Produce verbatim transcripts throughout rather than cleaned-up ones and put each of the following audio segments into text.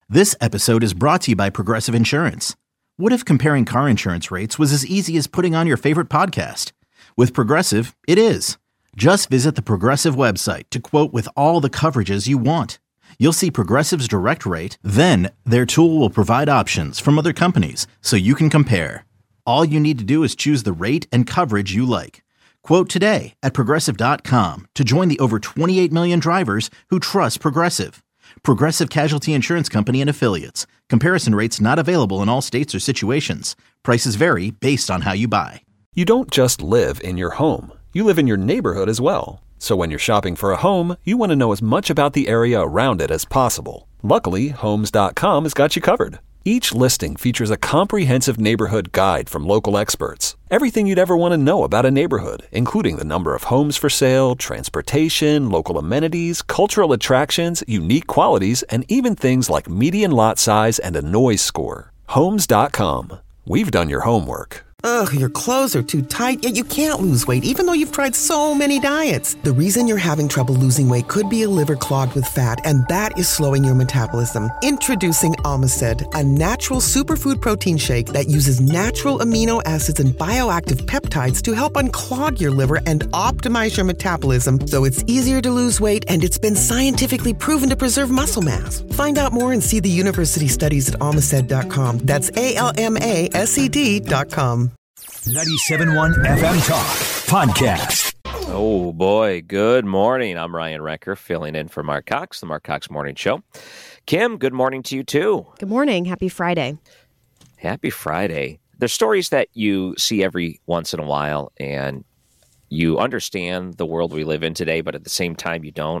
This episode is brought to you by Progressive Insurance. What if comparing car insurance rates was as easy as putting on your favorite podcast? With Progressive, it is. Just visit the Progressive website to quote with all the coverages you want. You'll see Progressive's direct rate, then their tool will provide options from other companies so you can compare. All you need to do is choose the rate and coverage you like. Quote today at progressive dot com to join the over twenty-eight million drivers who trust Progressive. Progressive Casualty Insurance Company and Affiliates. Comparison rates not available in all states or situations. Prices vary based on how you buy. You don't just live in your home. You live in your neighborhood as well. So when you're shopping for a home, you want to know as much about the area around it as possible. Luckily, Homes dot com has got you covered. Each listing features a comprehensive neighborhood guide from local experts. Everything you'd ever want to know about a neighborhood, including the number of homes for sale, transportation, local amenities, cultural attractions, unique qualities, and even things like median lot size and a noise score. Homes dot com. We've done your homework. Ugh, your clothes are too tight, yet you can't lose weight even though you've tried so many diets. The reason you're having trouble losing weight could be a liver clogged with fat, and that is slowing your metabolism. Introducing Omicid, a natural superfood protein shake that uses natural amino acids and bioactive peptides to help unclog your liver and optimize your metabolism so it's easier to lose weight, and it's been scientifically proven to preserve muscle mass. Find out more and see the university studies at omicid dot com. That's A L M A S E D dot com. ninety-seven point one F M Talk Podcast. Oh, boy. Good morning. I'm Ryan Recker, filling in for Mark Cox, the Mark Cox Morning Show. Kim, good morning to you, too. Good morning. Happy Friday. Happy Friday. There's stories that you see every once in a while, and you understand the world we live in today, but at the same time, you don't.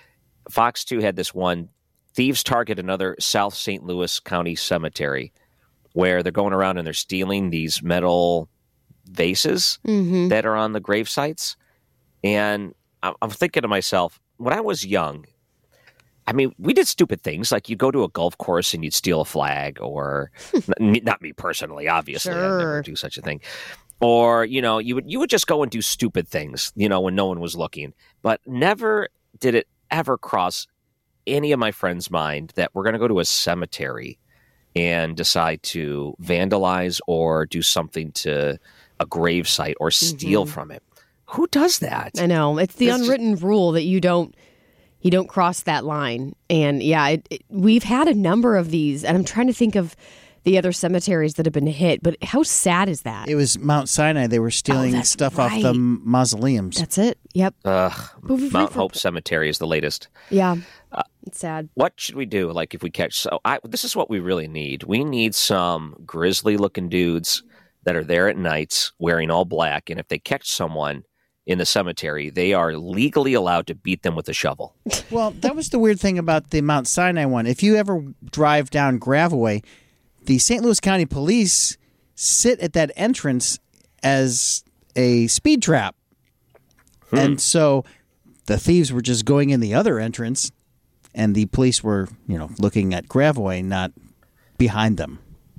Fox two had this one, thieves target another South Saint Louis County cemetery, where they're going around and they're stealing these metal vases mm-hmm. that are on the grave sites. And I'm thinking to myself, when I was young, I mean, we did stupid things. Like you'd go to a golf course and you'd steal a flag, or not me personally, obviously. Sure. I'd never do such a thing. Or, you know, you would you would just go and do stupid things, you know, when no one was looking. But never did it ever cross any of my friends' mind that we're going to go to a cemetery and decide to vandalize or do something to a grave site or steal mm-hmm. from it. Who does that? I know. It's the it's unwritten just... rule that you don't you don't cross that line. And yeah, it, it, we've had a number of these, and I'm trying to think of the other cemeteries that have been hit, but how sad is that? It was Mount Sinai. They were stealing oh, stuff right. off the mausoleums. That's it. Yep. Ugh, Mount Hope Cemetery is the latest. Yeah. Uh, it's sad. What should we do? Like if we catch, so I, this is what we really need. We need some grisly looking dudes that are there at nights wearing all black. And if they catch someone in the cemetery, they are legally allowed to beat them with a shovel. Well, that was the weird thing about the Mount Sinai one. If you ever drive down Gravaway, the Saint Louis County Police sit at that entrance as a speed trap. Hmm. And so the thieves were just going in the other entrance, and the police were, you know, looking at Gravaway, not behind them.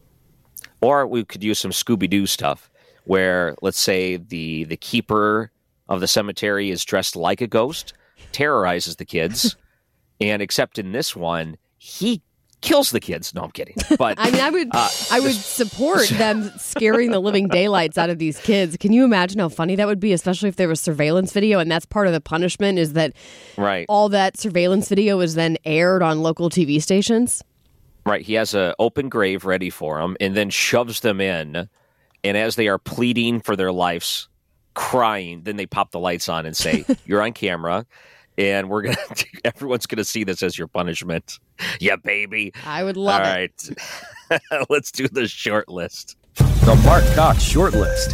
Or we could use some Scooby-Doo stuff where, let's say, the, the keeper of the cemetery is dressed like a ghost, terrorizes the kids, and except in this one, he kills the kids. No, I'm kidding. But I mean, I would, uh, I would support them scaring the living daylights out of these kids. Can you imagine how funny that would be, especially if there was surveillance video? And that's part of the punishment is that right. all that surveillance video is then aired on local T V stations. Right. He has an open grave ready for them and then shoves them in. And as they are pleading for their lives, crying, then they pop the lights on and say, "You're on camera. And we're gonna, everyone's gonna see this as your punishment." Yeah, baby. I would love All it. All right, let's do the short list. The Mark Cox short list.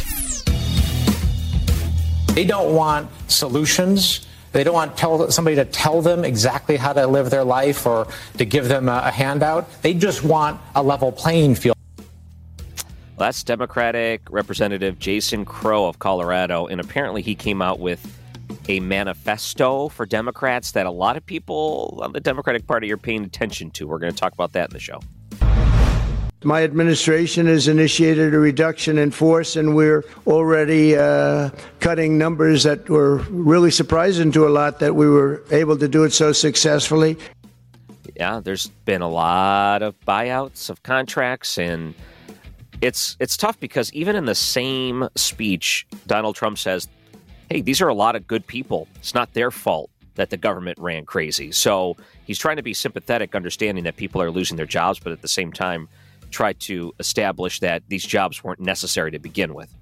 They don't want solutions. They don't want tell, somebody to tell them exactly how to live their life or to give them a, a handout. They just want a level playing field. That's Democratic Representative Jason Crow of Colorado, and apparently he came out with a manifesto for Democrats that a lot of people on the Democratic Party are paying attention to. We're going to talk about that in the show. My administration has initiated a reduction in force, and we're already uh, cutting numbers that were really surprising to a lot that we were able to do it so successfully. Yeah, there's been a lot of buyouts of contracts, and it's it's tough because even in the same speech, Donald Trump says, hey, these are a lot of good people. It's not their fault that the government ran crazy. So he's trying to be sympathetic, understanding that people are losing their jobs, but at the same time, try to establish that these jobs weren't necessary to begin with.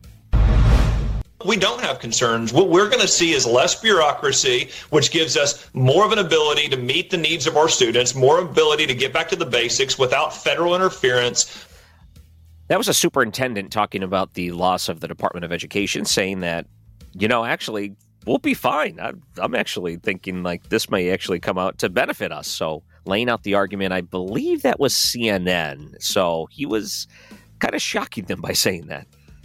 We don't have concerns. What we're going to see is less bureaucracy, which gives us more of an ability to meet the needs of our students, more ability to get back to the basics without federal interference. That was a superintendent talking about the loss of the Department of Education, saying that, you know, actually, we'll be fine. I'm, I'm actually thinking like this may actually come out to benefit us. So laying out the argument, I believe that was C N N. So he was kind of shocking them by saying that.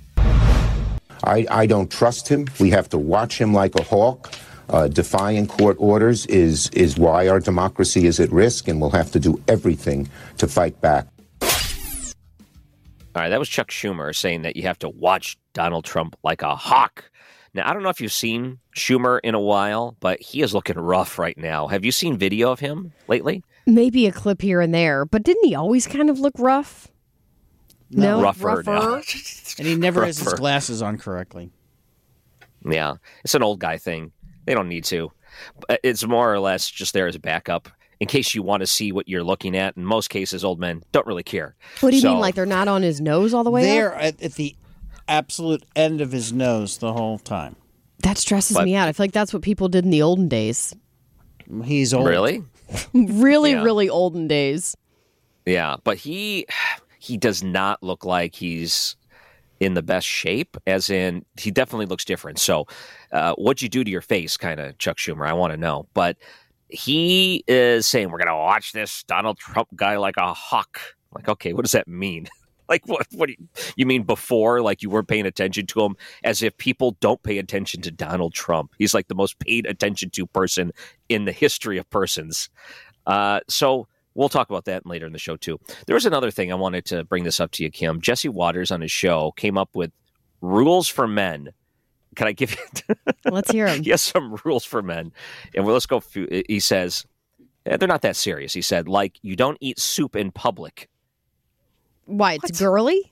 I, I don't trust him. We have to watch him like a hawk. Uh, defying court orders is is why our democracy is at risk, and we'll have to do everything to fight back. All right, that was Chuck Schumer saying that you have to watch Donald Trump like a hawk. Now, I don't know if you've seen Schumer in a while, but he is looking rough right now. Have you seen video of him lately? Maybe a clip here and there, but didn't he always kind of look rough? No, no rougher. rougher. No. And he never rougher. has his glasses on correctly. Yeah, it's an old guy thing. They don't need to. It's more or less just there as a backup in case you want to see what you're looking at. In most cases, old men don't really care. What do you so, mean, like they're not on his nose all the way They're up? at, at the absolute end of his nose the whole time. That stresses but, me out. I feel like that's what people did in the olden days. He's old. Really? really, Yeah. really olden days. Yeah, but he he does not look like he's in the best shape, as in he definitely looks different. So uh, what'd you do to your face, kind of, Chuck Schumer? I want to know. But he is saying, we're going to watch this Donald Trump guy like a hawk. Like, okay, what does that mean? Like, what What do you, you mean before, like you weren't paying attention to him, as if people don't pay attention to Donald Trump. He's like the most paid attention to person in the history of persons. Uh, so we'll talk about that later in the show, too. There was another thing I wanted to bring this up to you, Kim. Jesse Waters on his show came up with rules for men. Can I give you? Let's hear him. He has some rules for men. And well, let's go. He says, they're not that serious. He said, like, you don't eat soup in public. Why, it's girly?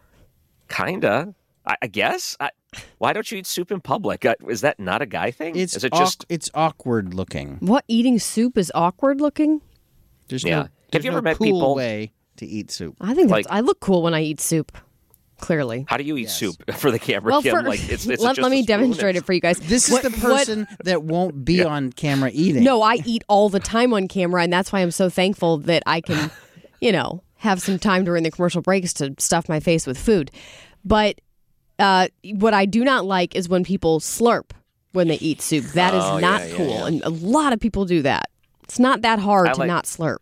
Kinda, I, I guess. I, why don't you eat soup in public? Uh, is that not a guy thing? It's is it awk- just? it's awkward looking. What, eating soup is awkward looking? There's Yeah. no, Have there's you no ever met cool people- way to eat soup. I think that's, Like- I look cool when I eat soup. Clearly. How do you eat Yes. soup for the camera, Well, Kim? for, Like, it's, it's let, just let a me spoon demonstrate and- it for you guys. This is What- the what- person that won't be on camera eating. No, I eat all the time on camera, and that's why I'm so thankful that I can, you know, have some time during the commercial breaks to stuff my face with food. But uh, what I do not like is when people slurp when they eat soup. That is Oh, not yeah, yeah, cool, yeah. and a lot of people do that. It's not that hard I to like- not slurp.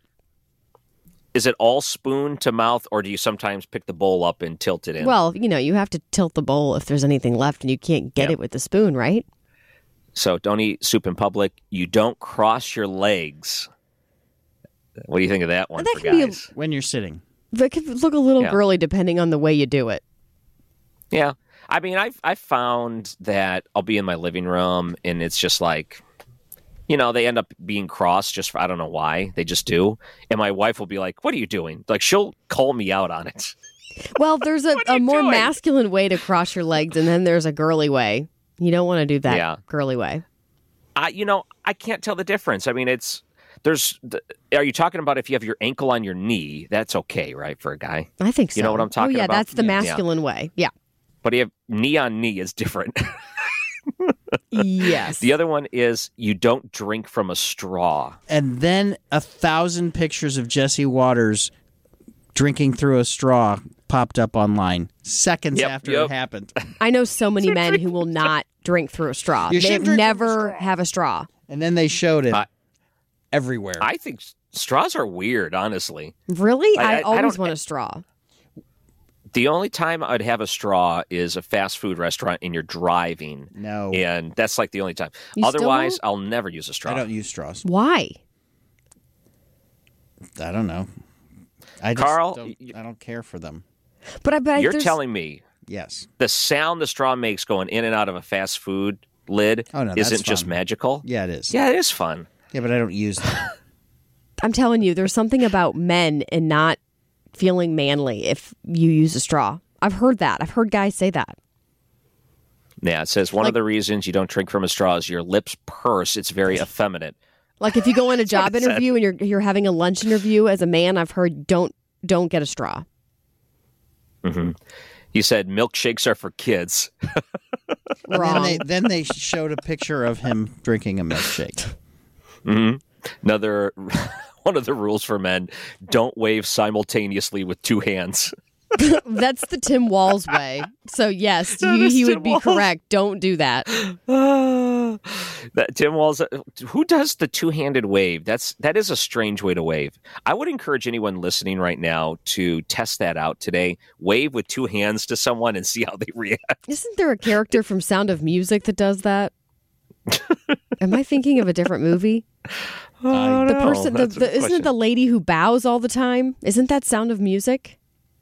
Is it all spoon to mouth, or do you sometimes pick the bowl up and tilt it in? Well, you know, you have to tilt the bowl if there's anything left, and you can't get Yeah. it with the spoon, right? So don't eat soup in public. You don't cross your legs. What do you think of that one That for can be a- guys? When you're sitting. That could look a little Yeah. girly depending on the way you do it. Yeah. I mean, I've, I've found that I'll be in my living room and it's just like, you know, they end up being crossed just for, I don't know why. They just do. And my wife will be like, what are you doing? Like, she'll call me out on it. Well, there's a, What are a you more doing? masculine way to cross your legs, and then there's a girly way. You don't want to do that Yeah. girly way. I, you know, I can't tell the difference. I mean, it's, there's, the, are you talking about if you have your ankle on your knee? That's okay, right, for a guy? I think so. You know what I'm talking Oh, yeah, about? that's the Yeah. masculine way. Yeah. But you have knee on knee is different. Yes. The other one is you don't drink from a straw. And then a thousand pictures of Jesse Waters drinking through a straw popped up online seconds Yep, after yep. it happened. I know so many men who will not drink through a straw. You They should drink from a never straw. have a straw. And then they showed it I- everywhere. I think s- straws are weird, honestly. Really? I- I, I- I always don't- want a straw. The only time I'd have a straw is a fast food restaurant and you're driving. No. And that's like the only time. You still Otherwise, won't? I'll never use a straw. I don't use straws. Why? I don't know. I just Carl, don't, you- I don't care for them. But I bet You're there's- telling me Yes. the sound the straw makes going in and out of a fast food lid Oh, no, that's isn't just fun. magical? Yeah, it is. Yeah, it is fun. Yeah, but I don't use them. I'm telling you, there's something about men and not feeling manly if you use a straw. I've heard that. I've heard guys say that. Yeah, it says one Like- of the reasons you don't drink from a straw is your lips purse. It's very effeminate. Like if you go in a job what it said. interview and you're you're having a lunch interview as a man, I've heard don't don't get a straw. Mm-hmm. You said milkshakes are for kids. And Wrong. then they, then they showed a picture of him drinking a milkshake. Mm-hmm. Another one of the rules for men: don't wave simultaneously with two hands. That's the Tim Walz way. So yes, That he, is he Tim would be Walz. correct. Don't do that. That Tim Walz, who does the two-handed wave? That's that is a strange way to wave. I would encourage anyone listening right now to test that out today. Wave with two hands to someone and see how they react. Isn't there a character from Sound of Music that does that? Am I thinking of a different movie? Oh, The no. person, the, That's a the, good isn't it question. the lady who bows all the time? Isn't that Sound of Music?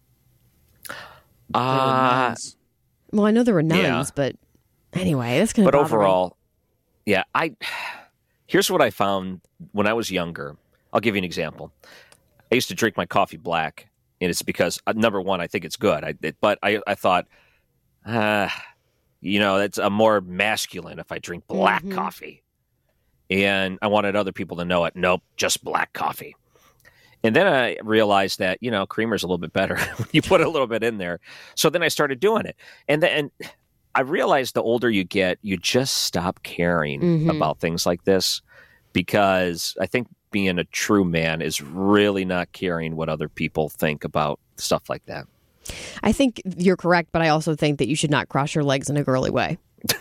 Uh, Well, I know there were nuns, Yeah. but anyway, that's going to. but overall, yeah, I here's what I found when I was younger. I'll give you an example. I used to drink my coffee black, and it's because uh, number one, I think it's good. I, it, but I, I thought, uh, you know, that's I'm more masculine if I drink black Mhm. coffee, and I wanted other people to know it. Nope, just black coffee. And then I realized that, you know, creamer's a little bit better when you put a little bit in there. So then I started doing it. And then I realized the older you get, you just stop caring Mhm. about things like this, because I think being a true man is really not caring what other people think about stuff like that. I think you're correct, but I also think that you should not cross your legs in a girly way.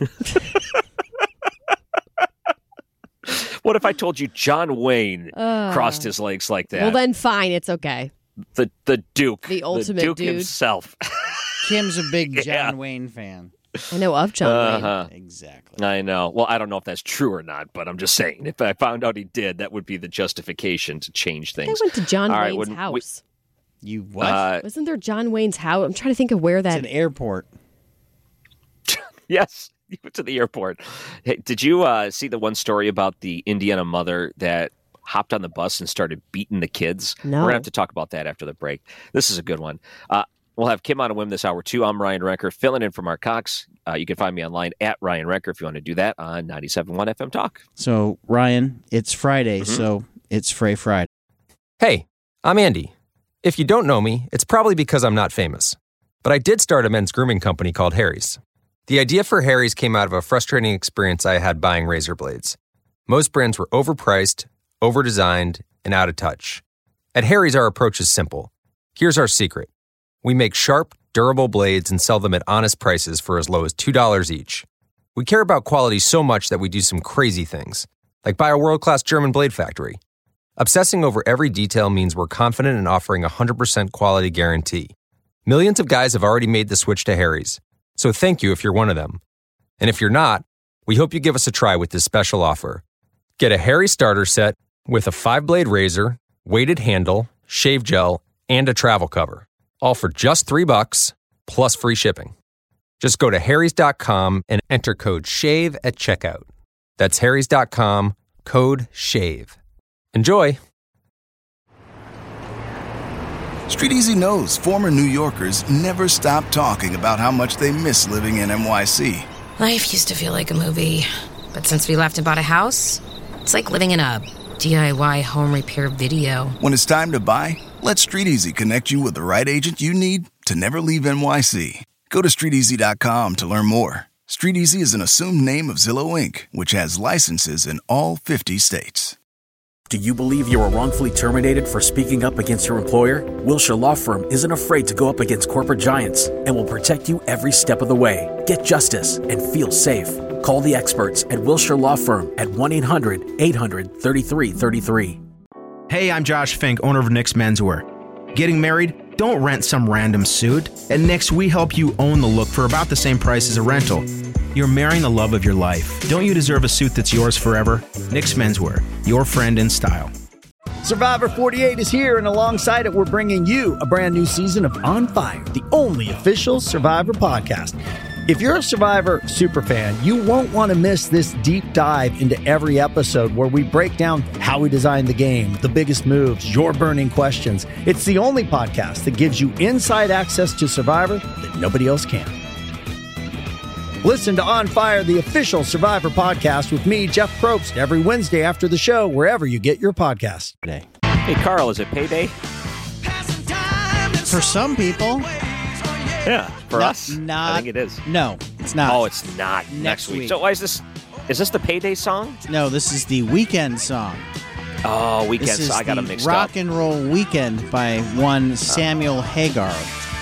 What if I told you John Wayne Uh, crossed his legs like that? Well, then fine, it's okay. the the Duke, The ultimate Duke dude. himself. Kim's a big Yeah. John Wayne fan. I know of John Wayne. Uh-huh. Exactly. I know. Well, I don't know if that's true or not, but I'm just saying, if I found out he did, that would be the justification to change I things. went to John All right, Wayne's when we- house. You what? Uh, Wasn't there John Wayne's house? I'm trying to think of where it's that. an airport. yes, you went to the airport. Hey, did you uh, see the one story about the Indiana mother that hopped on the bus and started beating the kids? No. We're going to have to talk about that after the break. This is a good one. Uh, we'll have Kim on a whim this hour, too. I'm Ryan Recker, filling in for Mark Cox. Uh, you can find me online at Ryan Recker if you want to do that on ninety-seven point one F M Talk. So, Ryan, it's Friday, Mm-hmm. so it's Frey Friday. Hey, I'm Andy. If you don't know me, it's probably because I'm not famous. But I did start a men's grooming company called Harry's. The idea for Harry's came out of a frustrating experience I had buying razor blades. Most brands were overpriced, overdesigned, and out of touch. At Harry's, our approach is simple. Here's our secret. We make sharp, durable blades and sell them at honest prices for as low as two dollars each. We care about quality so much that we do some crazy things, like buy a world-class German blade factory. Obsessing over every detail means we're confident in offering a one hundred percent quality guarantee. Millions of guys have already made the switch to Harry's, so thank you if you're one of them. And if you're not, we hope you give us a try with this special offer. Get a Harry starter set with a five-blade razor, weighted handle, shave gel, and a travel cover, all for just three bucks plus free shipping. Just go to harrys dot com and enter code SHAVE at checkout. That's harrys dot com, code SHAVE. Enjoy! Street Easy knows former New Yorkers never stop talking about how much they miss living in N Y C. Life used to feel like a movie, but since we left and bought a house, it's like living in a D I Y home repair video. When it's time to buy, let Street Easy connect you with the right agent you need to never leave N Y C. Go to street easy dot com to learn more. Street Easy is an assumed name of Zillow Incorporated, which has licenses in all fifty states. Do you believe you were wrongfully terminated for speaking up against your employer? Wilshire Law Firm isn't afraid to go up against corporate giants and will protect you every step of the way. Get justice and feel safe. Call the experts at Wilshire Law Firm at one eight hundred eight hundred thirty-three thirty-three. Hey, I'm Josh Fink, owner of Nick's Menswear. Getting married? Don't rent some random suit. At Nick's, we help you own the look for about the same price as a rental. You're marrying the love of your life. Don't you deserve a suit that's yours forever? Nick's Menswear, your friend in style. Survivor forty-eight is here, and alongside it, we're bringing you a brand new season of On Fire, the only official Survivor podcast. If you're a Survivor superfan, you won't want to miss this deep dive into every episode where we break down how we designed the game, the biggest moves, your burning questions. It's the only podcast that gives you inside access to Survivor that nobody else can. Listen to On Fire, the official Survivor podcast with me, Jeff Probst, every Wednesday after the show, wherever you get your podcasts. Hey, Carl, is it payday? For some people. Yeah, for Not- us, not- I think it is. No, it's not. Oh, it's not next, Next week. week. So why is this? Is this the payday song? No, this is the Weekend song. Oh, weekend. This is So I got the them mixed Rock up. and Roll Weekend by one Samuel Hagar.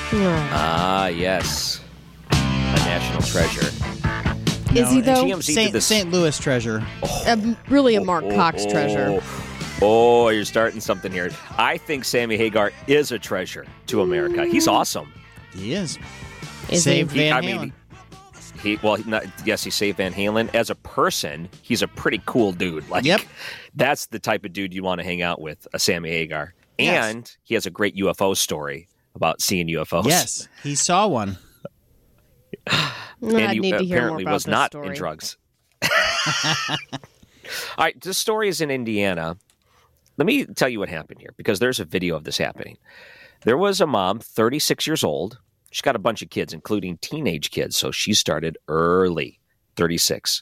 Ah, yes, a national treasure. Is he, though? G M Z did Saint, this. Saint Louis treasure. Um, really a Mark Cox oh, treasure. Oh, you're starting something here. I think Sammy Hagar is a treasure to America. He's awesome. He is. Is Saved He- Van I Halen. mean, he well, he not, yes, he saved Van Halen. As a person, he's a pretty cool dude. Like, Yep. that's the type of dude you want to hang out with, a Sammy Hagar. Yes. And he has a great U F O story about seeing U F Os. Yes, he saw one. And I'd he need to hear more apparently about was this not story. in drugs. All right, this story is in Indiana. Let me tell you what happened here, because there's a video of this happening. There was a mom, thirty-six years old. She's got a bunch of kids, including teenage kids. So she started early, thirty-six.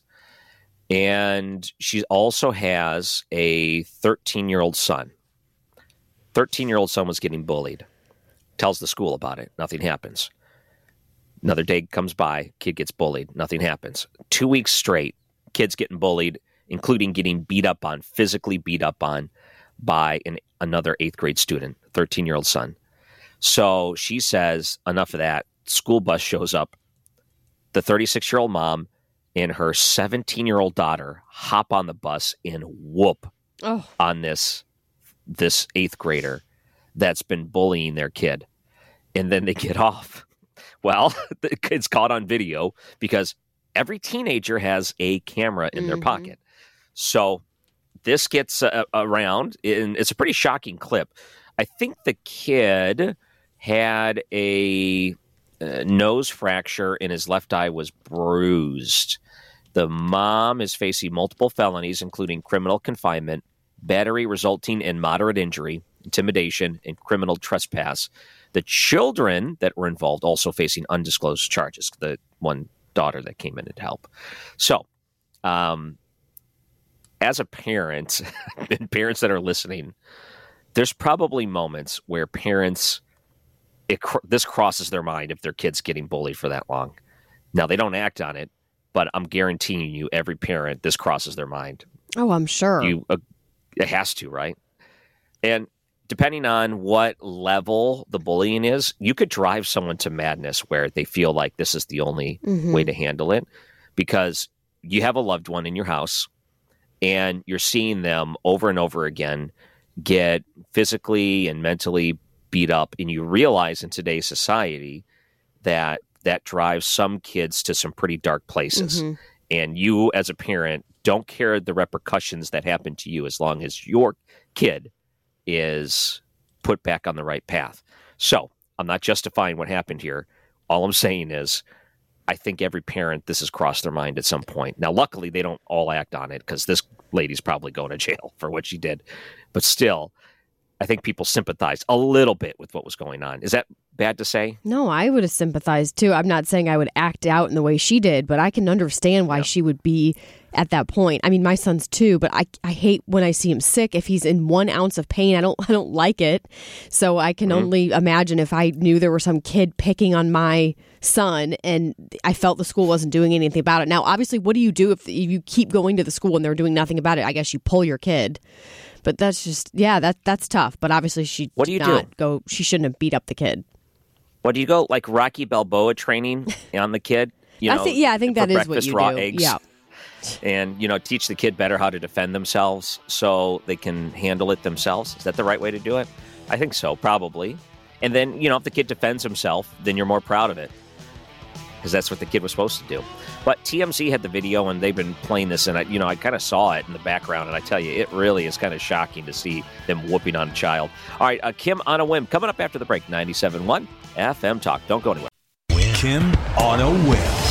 And she also has a thirteen-year-old son. thirteen-year-old son was getting bullied. Tells the school about it. Nothing happens. Another day comes by, kid gets bullied. Nothing happens. Two weeks straight, kids getting bullied, including getting beat up on, physically beat up on by an, another eighth grade student, thirteen-year-old son. So she says, enough of that. School bus shows up. The thirty-six-year-old mom and her seventeen-year-old daughter hop on the bus and whoop Oh. on this, this eighth grader that's been bullying their kid. And then they get off. Well, the kid's caught on video because every teenager has a camera in their Mhm. pocket. So this gets uh, around, and it's a pretty shocking clip. I think the kid had a uh, nose fracture and his left eye was bruised. The mom is facing multiple felonies, including criminal confinement, battery resulting in moderate injury, intimidation, and criminal trespass. The children that were involved also facing undisclosed charges, the one daughter that came in to help. So, um, as a parent, and parents that are listening, there's probably moments where parents, it, this crosses their mind if their kid's getting bullied for that long. Now, they don't act on it, but I'm guaranteeing you, every parent, this crosses their mind. Oh, I'm sure. You, uh, it has to, right? And depending on what level the bullying is, you could drive someone to madness where they feel like this is the only Mhm. way to handle it, because you have a loved one in your house and you're seeing them over and over again get physically and mentally beat up. And you realize in today's society that that drives some kids to some pretty dark places. Mhm. And you, as a parent, don't care the repercussions that happen to you as long as your kid is put back on the right path. So I'm not justifying what happened here. All I'm saying is I think every parent, this has crossed their mind at some point. Now, luckily, they don't all act on it because this lady's probably going to jail for what she did. But still, I think people sympathize a little bit with what was going on. Is that bad to say? No, I would have sympathized too. I'm not saying I would act out in the way she did, but I can understand why she would be at that point. I mean, my son's too, but I, I hate when I see him sick. If he's in one ounce of pain, I don't I don't like it. So I can Mm-hmm. only imagine if I knew there was some kid picking on my son and I felt the school wasn't doing anything about it. Now, obviously, what do you do if you keep going to the school and they're doing nothing about it? I guess you pull your kid. But that's just, yeah, that that's tough. But obviously, she What do you did not do? go. She shouldn't have beat up the kid. What do you go like Rocky Balboa training on the kid? You I know, think, yeah, I think for that is what breakfast, you raw do. eggs. Yeah. And, you know, teach the kid better how to defend themselves so they can handle it themselves. Is that the right way to do it? I think so, probably. And then, you know, if the kid defends himself, then you're more proud of it because that's what the kid was supposed to do. But T M Z had the video and they've been playing this, and I, you know, I kind of saw it in the background, and I tell you, it really is kind of shocking to see them whooping on a child. All right, uh, Kim on a Whim coming up after the break. ninety-seven point one F M Talk. Don't go anywhere. Kim on a Whim.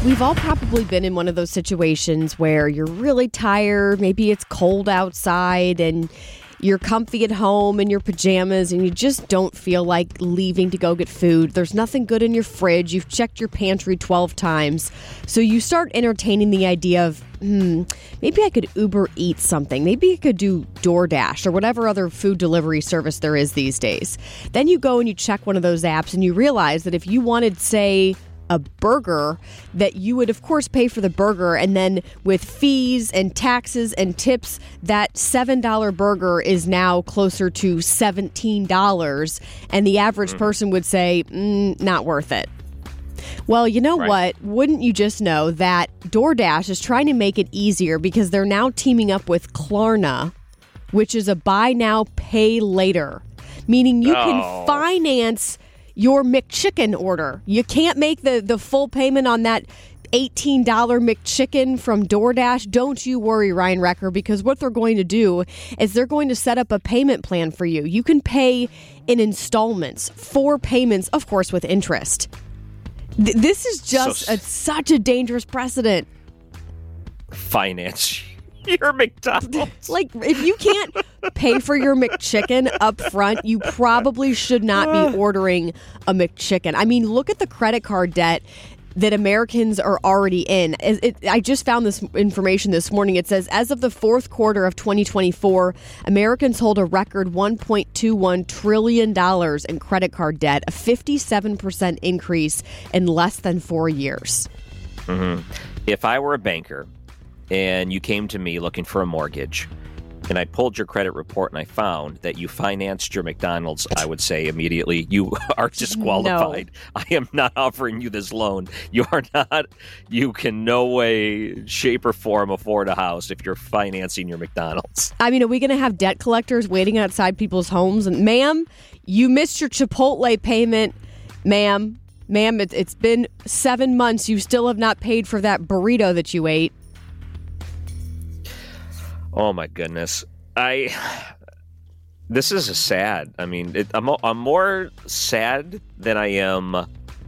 We've all probably been in one of those situations where you're really tired, maybe it's cold outside, and you're comfy at home in your pajamas, and you just don't feel like leaving to go get food. There's nothing good in your fridge. You've checked your pantry twelve times. So you start entertaining the idea of, hmm, maybe I could Uber Eats something. Maybe I could do DoorDash or whatever other food delivery service there is these days. Then you go and you check one of those apps, and you realize that if you wanted, say, a burger, that you would of course pay for the burger, and then with fees and taxes and tips, that seven dollar burger is now closer to seventeen dollars, and the average person would say, mm, not worth it. Well, you know Right. what? Wouldn't you just know that DoorDash is trying to make it easier because they're now teaming up with Klarna, which is a buy now, pay later, meaning you Oh. can finance your McChicken order. You can't make the, the full payment on that eighteen dollar McChicken from DoorDash. Don't you worry, Ryan Wrecker, because what they're going to do is they're going to set up a payment plan for you. You can pay in installments, four payments, of course, with interest. Th- this is just So- a, such a dangerous precedent. Finance your McDonald's. Like, if you can't pay for your McChicken up front, you probably should not be ordering a McChicken. I mean, look at the credit card debt that Americans are already in. It, it, I just found this information this morning. It says, as of the fourth quarter of twenty twenty-four, Americans hold a record one point two one trillion dollars in credit card debt, a fifty-seven percent increase in less than four years. Mm-hmm. If I were a banker and you came to me looking for a mortgage, and I pulled your credit report and I found that you financed your McDonald's, I would say immediately, you are disqualified. No. I am not offering you this loan. You are not, you can no way, shape, or form afford a house if you're financing your McDonald's. I mean, are we going to have debt collectors waiting outside people's homes? And, ma'am, you missed your Chipotle payment. Ma'am, ma'am, it, it's been seven months. You still have not paid for that burrito that you ate. Oh my goodness. I this is a sad. I mean, it, I'm I'm more sad than I am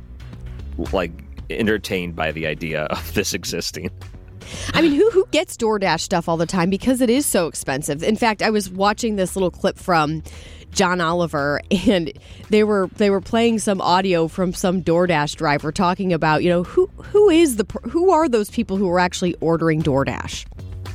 like entertained by the idea of this existing. I mean, who who gets DoorDash stuff all the time because it is so expensive. In fact, I was watching this little clip from John Oliver, and they were they were playing some audio from some DoorDash driver talking about, you know, who who is the who are those people who are actually ordering DoorDash?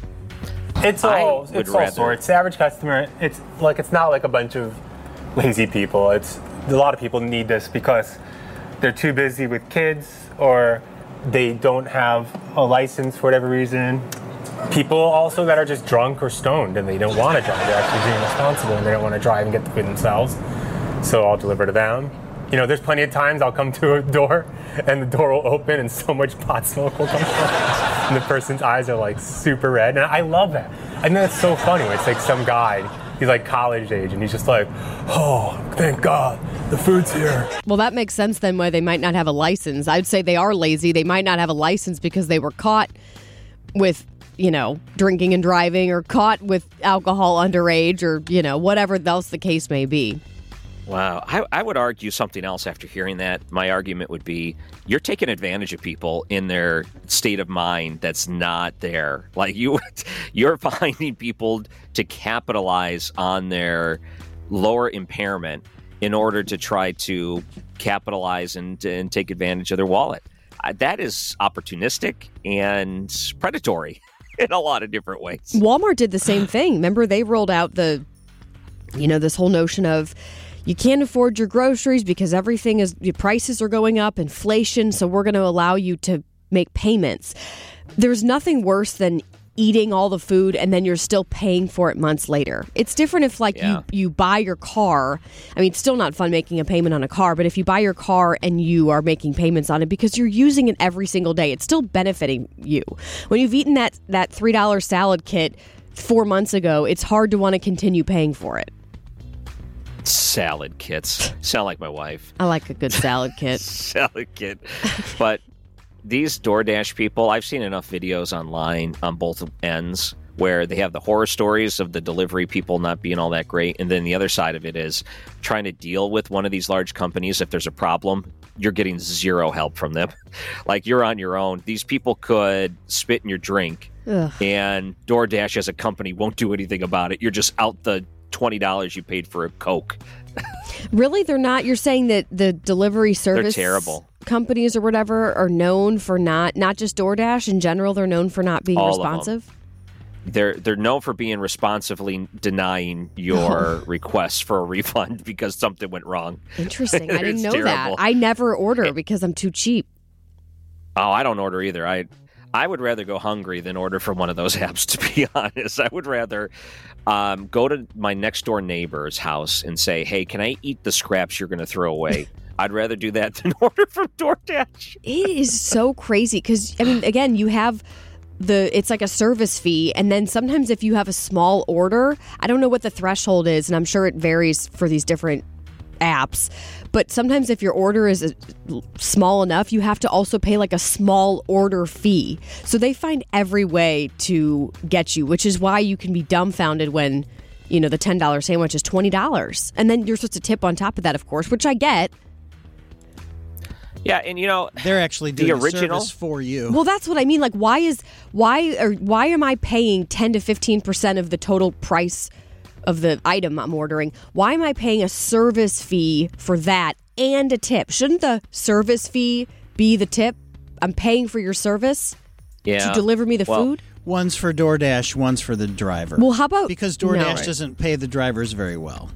It's all it's all rather... sorts. The average customer, it's like it's not like a bunch of lazy people. It's a lot of people need this because they're too busy with kids or they don't have a license for whatever reason. People also that are just drunk or stoned and they don't want to drive. They're actually being responsible and they don't want to drive and get the food themselves. So I'll deliver to them. You know, there's plenty of times I'll come to a door and the door will open and so much pot smoke will come from and the person's eyes are like super red. And I love that. I think that's so funny. It's like some guy, he's like college age and he's just like, oh, thank God, the food's here. Well, that makes sense then why they might not have a license. I'd say they are lazy. They might not have a license because they were caught with, you know, drinking and driving or caught with alcohol underage or, you know, whatever else the case may be. Wow. I, I would argue something else after hearing that. My argument would be you're taking advantage of people in their state of mind that's not there. Like you, you're finding people to capitalize on their lower impairment in order to try to capitalize and, and take advantage of their wallet. Uh, that is opportunistic and predatory in a lot of different ways. Walmart did the same thing. Remember, they rolled out the, you know, this whole notion of you can't afford your groceries because everything is, your prices are going up, inflation, so we're going to allow you to make payments. There's nothing worse than eating all the food and then you're still paying for it months later. It's different if like Yeah. you, you buy your car. I mean, it's still not fun making a payment on a car, but if you buy your car and you are making payments on it because you're using it every single day, it's still benefiting you. When you've eaten that, that three dollar salad kit four months ago, it's hard to want to continue paying for it. Salad kits. Sound like my wife. I like a good salad kit. Salad kit. But these DoorDash people, I've seen enough videos online on both ends where they have the horror stories of the delivery people not being all that great. And then the other side of it is trying to deal with one of these large companies. If there's a problem, you're getting zero help from them. Like, you're on your own. These people could spit in your drink, Ugh. and DoorDash as a company won't do anything about it. You're just out the twenty dollars you paid for a Coke. Really? They're not? You're saying that the delivery service They're terrible. companies or whatever are known for not, not just DoorDash in general, they're known for not being All responsive? They're they're known for being responsively denying your request for a refund because something went wrong. Interesting. I didn't It's know terrible. that. I never order because I'm too cheap. Oh, I don't order either. I I would rather go hungry than order from one of those apps, to be honest. I would rather um, go to my next door neighbor's house and say, hey, can I eat the scraps you're going to throw away? I'd rather do that than order from DoorDash. It is so crazy because, I mean, again, you have the, it's like a service fee. And then sometimes if you have a small order, I don't know what the threshold is, and I'm sure it varies for these different apps. But sometimes if your order is small enough, you have to also pay like a small order fee. So they find every way to get you, which is why you can be dumbfounded when, you know, the ten dollars sandwich is twenty dollars. And then you're supposed to tip on top of that, of course, which I get. Yeah, and you know, they're actually doing the original a service for you. Well, that's what I mean. Like, why is why or why am I paying ten to fifteen percent of the total price of the item I'm ordering? Why am I paying a service fee for that and a tip? Shouldn't the service fee be the tip? I'm paying for your service yeah. to deliver me the well, food. One's for DoorDash, one's for the driver. Well, how about because DoorDash no. doesn't pay the drivers very well.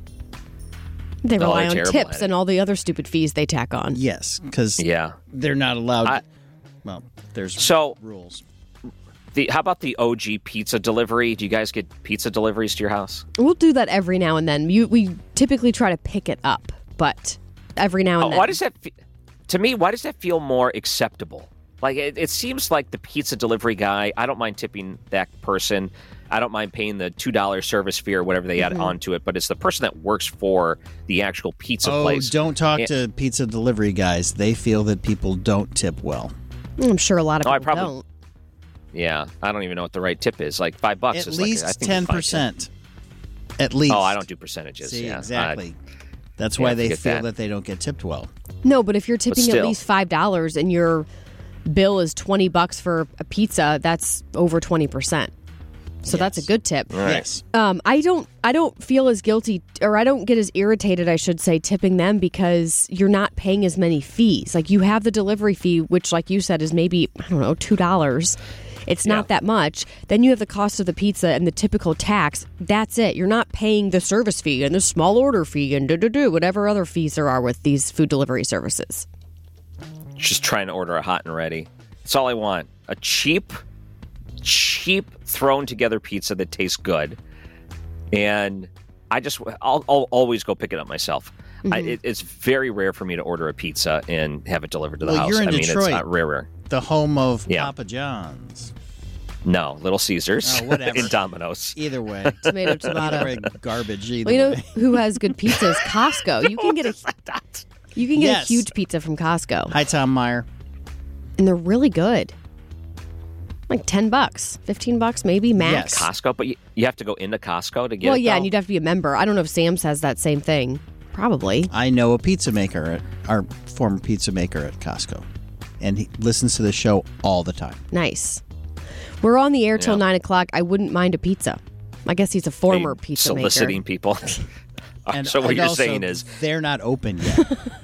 They No, rely they're on terrible tips at it. and all the other stupid fees they tack on. Yes, because yeah. they're not allowed. I- well, there's So- rules. The how about the O G pizza delivery? Do you guys get pizza deliveries to your house? We'll do that every now and then. You, we typically try to pick it up, but every now and Oh, then. why does that? Fe- to me, why does that feel more acceptable? Like it, it seems like the pizza delivery guy. I don't mind tipping that person. I don't mind paying the two dollar service fee or whatever they add Mhm. onto it. But it's the person that works for the actual pizza Oh, place. don't talk And- to pizza delivery guys. They feel that people don't tip well. I'm sure a lot of No, I people probably- don't. Yeah, I don't even know what the right tip is. Like five bucks At is least like I think ten it's five percent. At least. Oh, I don't do percentages. See, yeah, exactly. I- That's yeah, why they forget feel that. that. they don't get tipped well. No, but if you're tipping at still. least five dollars and your bill is twenty bucks for a pizza, that's over twenty percent. So that's a good tip. Yes. Um, I don't. I don't feel as guilty, or I don't get as irritated, I should say, tipping them because you're not paying as many fees. Like you have the delivery fee, which, like you said, is maybe I don't know two dollars. It's not that much. Then you have the cost of the pizza and the typical tax. That's it. You're not paying the service fee and the small order fee and do do do whatever other fees there are with these food delivery services. Just trying to order a hot and ready. That's all I want. A cheap, cheap thrown together pizza that tastes good. And I just, I'll, I'll always go pick it up myself. I, Mhm. it, it's very rare for me to order a pizza and have it delivered to the Well, house. you're in I mean, Detroit. it's not rare, rare. The home of Yeah. Papa John's. No, Little Caesars Oh, whatever. and Domino's. Either way. Tomato, tomato. Either way, garbage either Well, you know way. who has good pizzas? Costco. You can get a you can get Yes. a huge pizza from Costco, Hi, Tom Meyer. and they're really good. Like ten bucks, fifteen bucks, maybe max. Costco, but you, you have to go into Costco to get Well, it. yeah, though? and you'd have to be a member. I don't know if Sam's has that same thing. Probably. I know a pizza maker, at our former pizza maker at Costco, and he listens to the show all the time. Nice. We're on the air till Yeah. nine o'clock. I wouldn't mind a pizza. I guess he's a former Hey, pizza soliciting maker. people. And, so what and you're also, saying is, they're not open yet.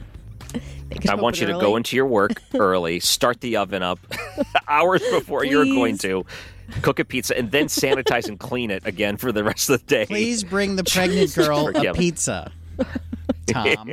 can I want open you to early. go into your work early, start the oven up hours before you're going Please. to, cook a pizza, and then sanitize and clean it again for the rest of the day. Please bring the pregnant girl a Forgive me. pizza. Tom.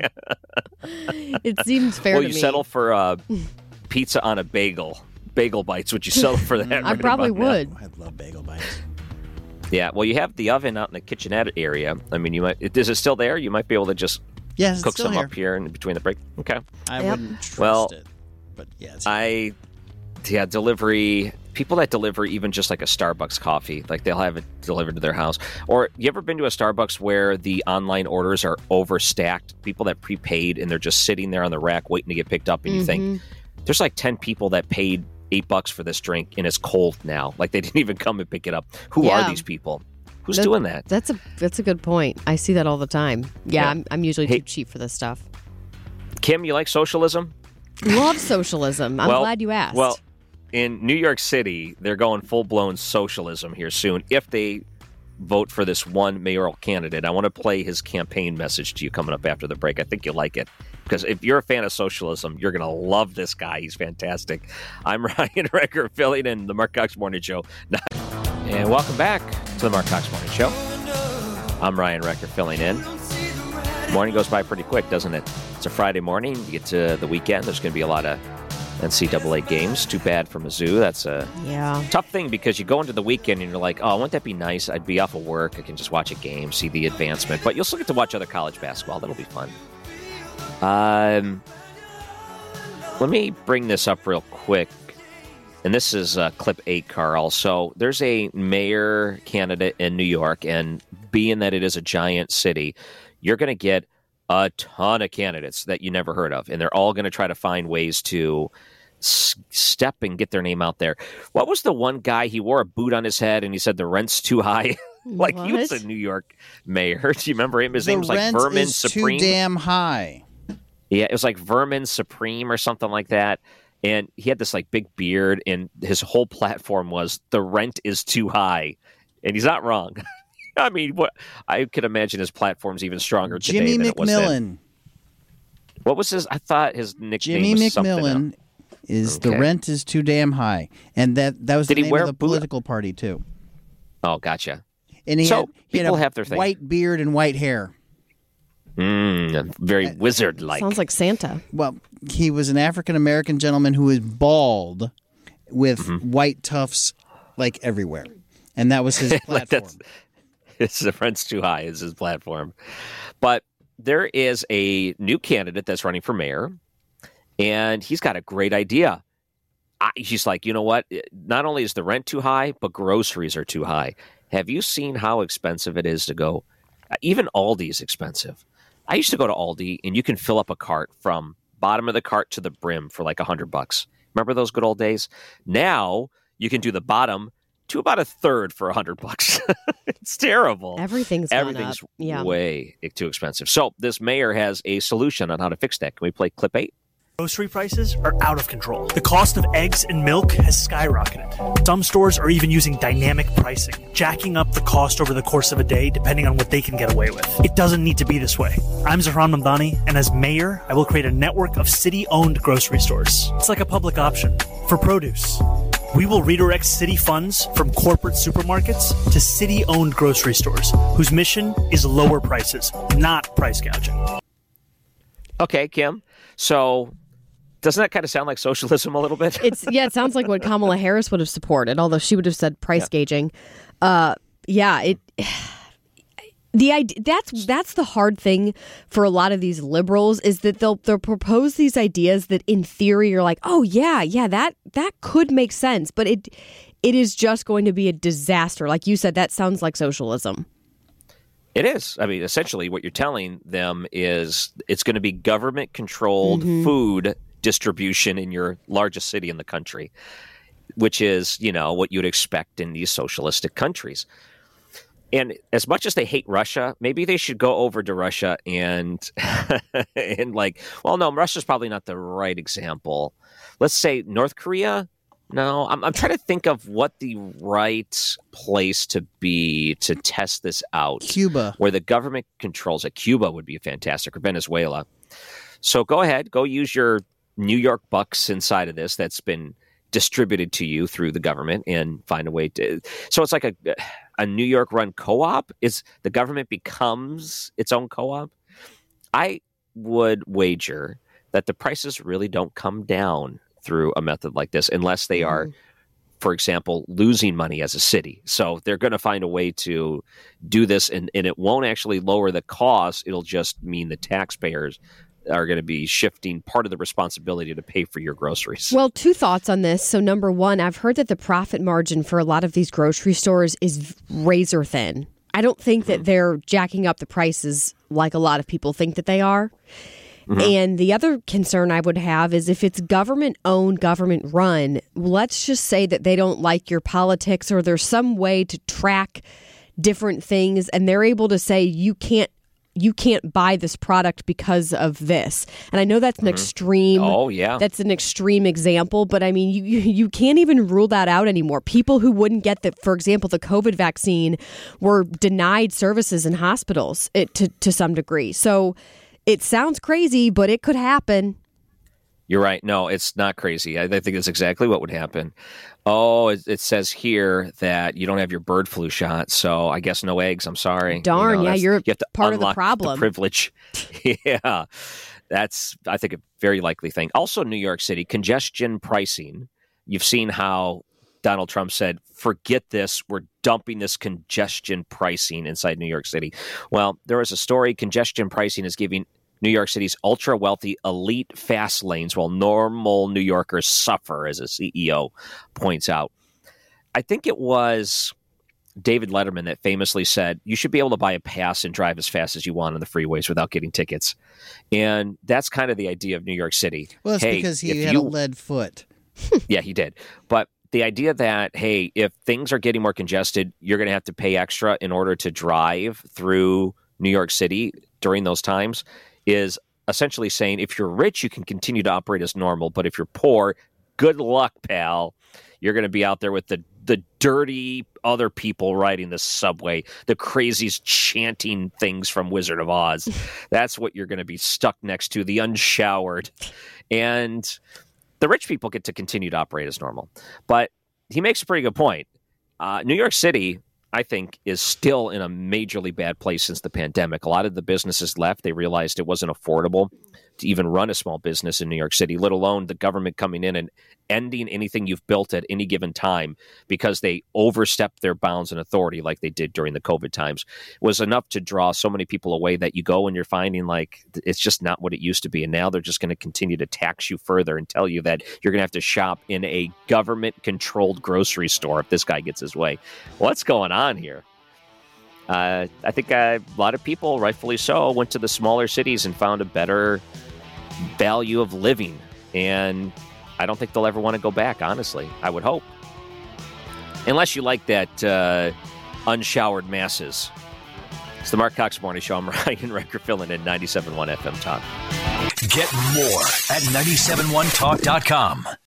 It seems fair well, to you me. settle for uh, pizza on a bagel. Bagel bites. Would you settle for that? I right probably about now? would. I love bagel bites. Yeah. Well, you have the oven out in the kitchenette area. I mean, you might. Is it still there? You might be able to just Yes, it's cook still some here. up here in between the break. Okay. I Yep. wouldn't trust Well, it. But yeah, it's I, yeah, delivery, people that deliver even just like a Starbucks coffee, like they'll have it delivered to their house. Or you ever been to a Starbucks where the online orders are overstacked? People that prepaid and they're just sitting there on the rack waiting to get picked up, and you think, there's like ten people that paid eight bucks for this drink and it's cold now. Like they didn't even come and pick it up. Who Yeah. are these people? Who's That- doing that? That's a that's a good point. I see that all the time. Yeah, Yeah. I'm, I'm usually Hey- too cheap for this stuff. Kim, you like socialism? Love socialism. I'm Well- glad you asked. Well, in New York City, they're going full-blown socialism here soon if they vote for this one mayoral candidate. I want to play his campaign message to you coming up after the break. I think you'll like it because if you're a fan of socialism, you're going to love this guy. He's fantastic. I'm Ryan Recker, filling in the Mark Cox Morning Show. And welcome back to the Mark Cox Morning Show. I'm Ryan Recker, filling in. Morning goes by pretty quick, doesn't it? It's a Friday morning. You get to the weekend. There's going to be a lot of N C double A games. Too bad for Mizzou. That's a yeah. tough thing because you go into the weekend and you're like, oh, wouldn't that be nice? I'd be off of work. I can just watch a game, see the advancement. But you'll still get to watch other college basketball. That'll be fun. Um, let me bring this up real quick. And this is uh, clip eight, Carl. So there's a mayor candidate in New York, and being that it is a giant city, you're going to get a ton of candidates that you never heard of, and they're all going to try to find ways to s- step and get their name out there. What was the one guy, he wore a boot on his head, and he said the rent's too high? Like, he was What? a New York mayor. Do you remember him? His the name was like rent Vermin is Supreme. too damn high. Yeah, it was like Vermin Supreme or something like that. And he had this like big beard, and his whole platform was the rent is too high. And he's not wrong. I mean, what I could imagine his platform's even stronger today Jimmy than it was then. McMillan. What was his? I thought his nickname Jimmy was something McMillan else. is Okay. the rent is too damn high, and that that was Did the he name wear of the a boot? political party too. Oh, gotcha. And he So, had, he had people a have their thing. white beard and white hair. Mm, very wizard-like. Sounds like Santa. Well, he was an African American gentleman who was bald with Mm-hmm. white tufts like everywhere, and that was his Like platform. that's it's the rent's too high is his platform. But there is a new candidate that's running for mayor, and he's got a great idea. I, he's like, you know what? Not only is the rent too high, but groceries are too high. Have you seen how expensive it is to go? Even Aldi is expensive. I used to go to Aldi, and you can fill up a cart from bottom of the cart to the brim for like a hundred bucks. Remember those good old days? Now you can do the bottom to about a third for a hundred bucks. It's terrible. Everything's gone Everything's up. Yeah. way too expensive. So this mayor has a solution on how to fix that. Can we play clip eight? Grocery prices are out of control. The cost of eggs and milk has skyrocketed. Some stores are even using dynamic pricing, jacking up the cost over the course of a day depending on what they can get away with. It doesn't need to be this way. I'm Zahran Mamdani, and as mayor, I will create a network of city-owned grocery stores. It's like a public option for produce. We will redirect city funds from corporate supermarkets to city-owned grocery stores, whose mission is lower prices, not price gouging. Okay, Kim. So doesn't that kind of sound like socialism a little bit? It's yeah, it sounds like what Kamala Harris would have supported, although she would have said price Yeah. gauging. Uh, yeah, it. The idea, that's that's the hard thing for a lot of these liberals is that they'll they'll propose these ideas that in theory you're like, oh yeah, yeah, that that could make sense, but it it is just going to be a disaster. Like you said, that sounds like socialism. It is. I mean, essentially what you're telling them is it's going to be government-controlled Mhm. food distribution in your largest city in the country, which is, you know, what you'd expect in these socialistic countries. And as much as they hate Russia, maybe they should go over to Russia and, and like, well, no, Russia's probably not the right example. Let's say North Korea. No, I'm, I'm trying to think of what the right place to be to test this out. Cuba. Where the government controls it. Cuba would be fantastic, or Venezuela. So go ahead, go use your New York bucks inside of this that's been distributed to you through the government and find a way to. So it's like a a New York run co-op. Is the government becomes its own co-op? I would wager that the prices really don't come down through a method like this unless they are, for example, losing money as a city. So they're going to find a way to do this, and, and it won't actually lower the cost. It'll just mean the taxpayers are going to be shifting part of the responsibility to pay for your groceries. Well, two thoughts on this. So number one, I've heard that the profit margin for a lot of these grocery stores is razor thin. I don't think that they're jacking up the prices like a lot of people think that they are. Mm-hmm. And the other concern I would have is if it's government owned, government run, let's just say that they don't like your politics or there's some way to track different things and they're able to say you can't you can't buy this product because of this. And I know that's an mm-hmm. extreme. Oh, yeah. That's an extreme example. But I mean, you, you you can't even rule that out anymore. People who wouldn't get the, for example, the COVID vaccine were denied services in hospitals it, to, to some degree. So it sounds crazy, but it could happen. You're right. No, it's not crazy. I, I think it's exactly what would happen. Oh, it, it says here that you don't have your bird flu shot, so I guess no eggs. I'm sorry. Darn, you know, yeah, you're you have to part of the unlock problem. The privilege. Yeah, that's, I think, a very likely thing. Also, New York City, congestion pricing. You've seen how Donald Trump said, forget this, we're dumping this congestion pricing inside New York City. Well, there was a story, congestion pricing is giving New York City's ultra-wealthy elite fast lanes while normal New Yorkers suffer, as a C E O points out. I think it was David Letterman that famously said, you should be able to buy a pass and drive as fast as you want on the freeways without getting tickets. And that's kind of the idea of New York City. Well, that's hey, because he had you, a lead foot. Yeah, he did. But the idea that, hey, if things are getting more congested, you're going to have to pay extra in order to drive through New York City during those times is essentially saying if you're rich, you can continue to operate as normal. But if you're poor, good luck, pal. You're going to be out there with the, the dirty other people riding the subway, the crazies chanting things from Wizard of Oz. That's what you're going to be stuck next to, the unshowered. And the rich people get to continue to operate as normal. But he makes a pretty good point. Uh, New York City, I think, is still in a majorly bad place since the pandemic. A lot of the businesses left. They realized it wasn't affordable to even run a small business in New York City, let alone the government coming in and ending anything you've built at any given time because they overstepped their bounds and authority like they did during the COVID times. It was enough to draw so many people away that you go and you're finding like it's just not what it used to be. And now they're just going to continue to tax you further and tell you that you're going to have to shop in a government-controlled grocery store if this guy gets his way. What's going on here? Uh, I think uh, a lot of people, rightfully so, went to the smaller cities and found a better value of living. And I don't think they'll ever want to go back, honestly. I would hope. Unless you like that uh, unshowered masses. It's the Mark Cox Morning Show. I'm Ryan Recker filling in ninety-seven point one F M Talk. Get more at nine seven one talk dot com.